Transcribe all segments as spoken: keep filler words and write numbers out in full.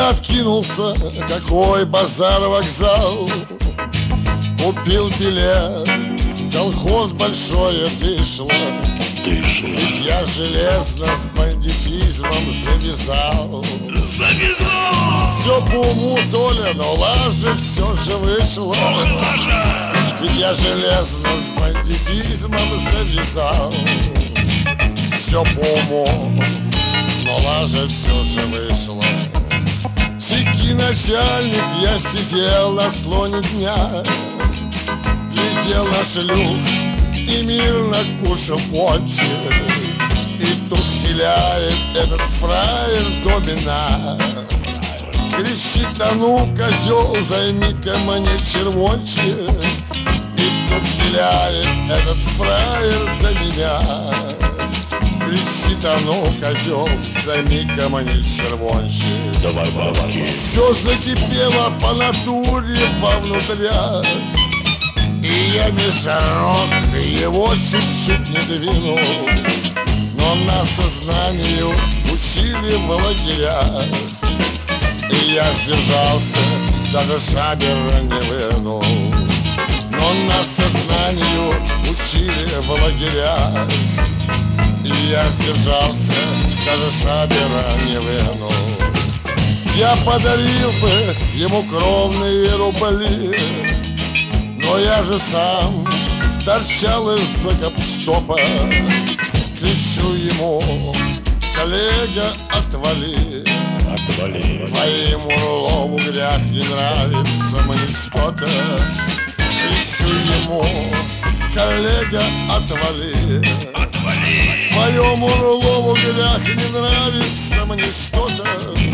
я откинулся, какой базар-вокзал. Купил билет, в колхоз большое дышло. Ведь я железно с бандитизмом завязал. Завязал! Все по уму, Толя, но лажа все же вышло. Ох, лажа! Ведь я железно с бандитизмом завязал. Все по уму, но лажа все же вышло. Сики начальник, я сидел на склоне дня, глядел на шлюх и мирно кушал пончик. И тут хиляет этот фраер домина. Кричит: а ну, козел, займи-ка мне червончик. И тут хиляет этот фраер до меня. Кричит: а ну, козел, займи-ка мне червончик. Давай, бабки. Все закипело по натуре вовнутрях, и я межрок его чуть-чуть не двинул. Но нас сознанию учили в лагерях, и я сдержался, даже шабера не вынул. Но нас сознанию учили в лагерях, и я сдержался, даже шабера не вынул. Я подарил бы ему кровные рубли, но я же сам торчал из-за гоп-стопа. Кричу ему: коллега, отвали, Отвали. твоему Орлову грях не нравится мне что-то. Кричу ему: коллега, отвали, Отвали. твоему Орлову грях не нравится мне что-то.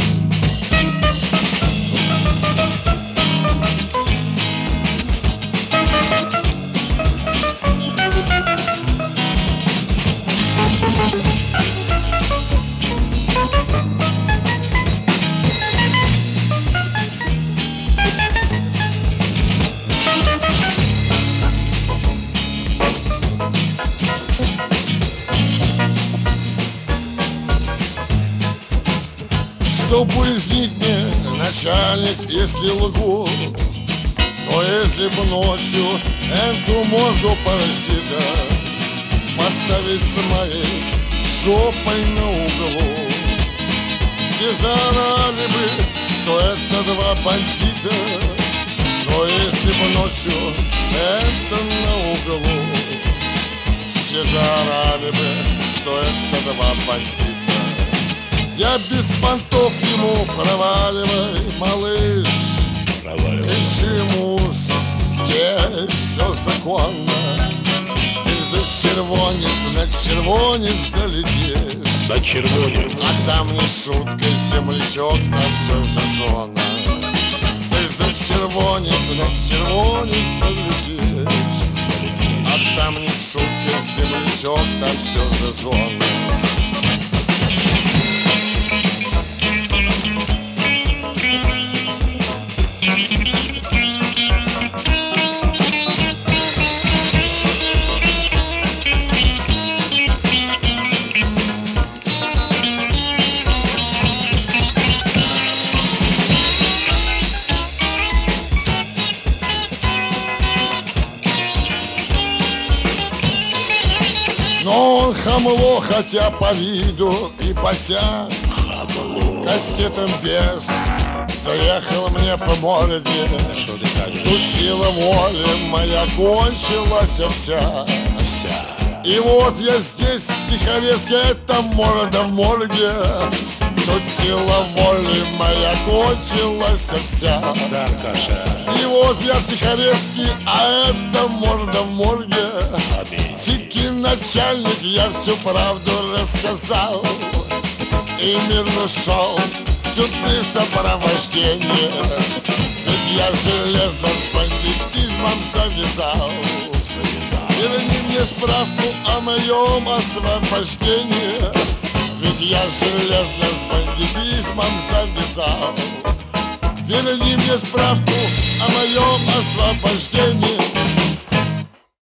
Что пояснить мне, начальник, если лгу? Но если бы ночью эту морду паразита поставить с моей жопой на углу, все заорали бы, что это два бандита. Но если бы ночью это на углу, все заорали бы, что это два бандита. Я без понтов ему: проваливай, малыш. Проваливай. Кричи ему: здесь все законно. Ты за червонец на червонец залетишь. На червонец. А там не шутка, землячок, там все же зона. Ты за червонец на червонец залетишь. Залетишь. А там не шутка, землячок, там все же зона. Но он хамло, хотя по виду и пося. Хамло. Кастетом без заехал мне по морде. Что ты кажешь? Тут сила воли моя кончилась вся. Вся. И вот я здесь, в Тихорецке, это морда в морге. Тут сила воли моя кончилась вся. Да, Аркаша. И вот я в Тихорецке, а это морда в морге. Аминь. Сики начальник, я всю правду рассказал. И мирно шел сюда в сопровождении. Ведь я железно с бандитизмом завязал. Завязал. Верни мне справку о моем освобождении. Ведь я железно с бандитизмом завязал. Верни мне справку о моем освобождении.